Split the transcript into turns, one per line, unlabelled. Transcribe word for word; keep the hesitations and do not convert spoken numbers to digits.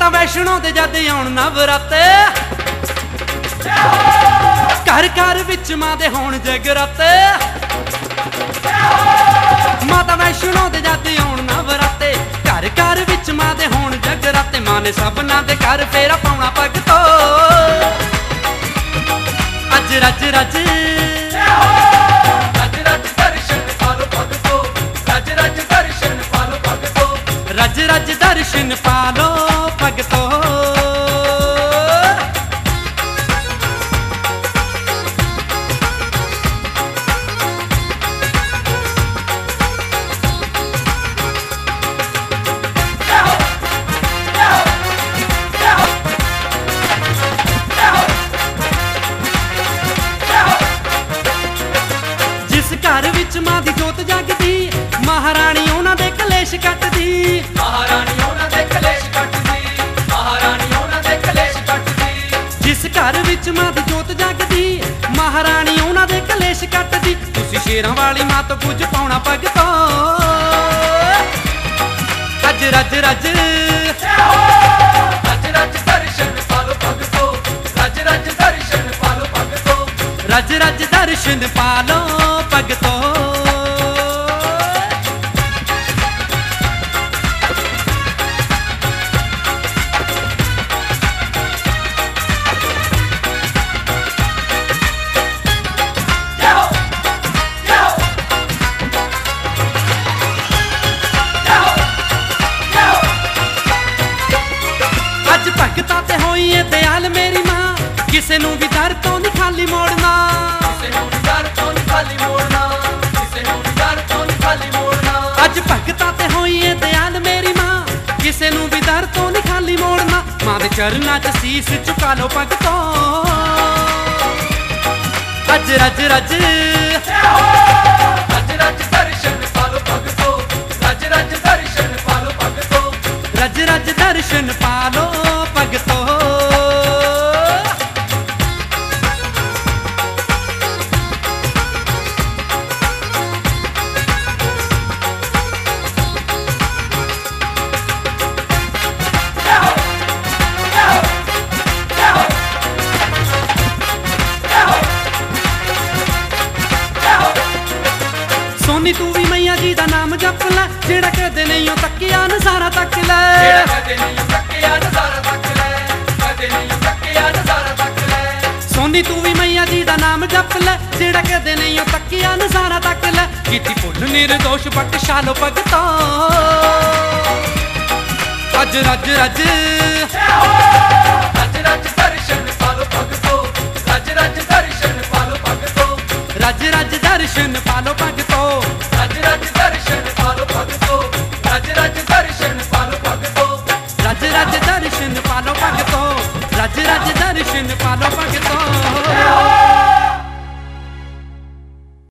माता वैष्णो दे जद आउण नवराते घर घर विच मां दे होण जगराते माता वैष्णो दे जद आउण नवराते घर घर विच मां दे होण जगराते मां ने सबना दे घर फेरा पाउणा पग तो अज रज रज
रज रज दर्शन पालो पग तो रज रज दर्शन पालो पग तो
रज रज दर्शन पालो पग तो घर विच मां दी जोत जगदी महारानी उन्हां दे कलेश कटदी
महारानी उन्हां दे कलेश कटदी महारानी उन्हां दे कलेश कटदी
जिस घर विच मां दी जोत जगदी महारानी उन्हां दे कलेश कटदी तुसी शेरां वाली मां तो कुछ पाउणा पग तो अज रज रज
रज रज दर्शन पालो पग तो रज रज दर्शन पालो पग तो
रज रज दर्शन पालो पग तो अज भगतां ते होई है दयाल मेरी मां किसे नूं भी दर तो नहीं खाली मोड़ना अज भगतां ते होई है दयाल मेरी मां किसे नूं भी दर तो नहीं खाली मोड़ना मां दे चरनां च सीस झुका लो पग तो अज रज रज
रज रज दर्शन पालो पग तो रज रज दर्शन पालो पग तो
रज रज दर्शन पालो पग तो सोनी तू भी मैया जी दा नाम जप लै जेड़ा कदे नहीं हो तकिया नजारा तक लै
कदे नहीं तकिया नजारा तक लै कदे नहीं तकिया नजारा तक लै
सोनी तू भी मैया जी दा नाम जप लै जेड़ा कदे नहीं हो तकिया नजारा तक लै कीती भुल निर्दोष बख्शा लो पग तो अज रज रज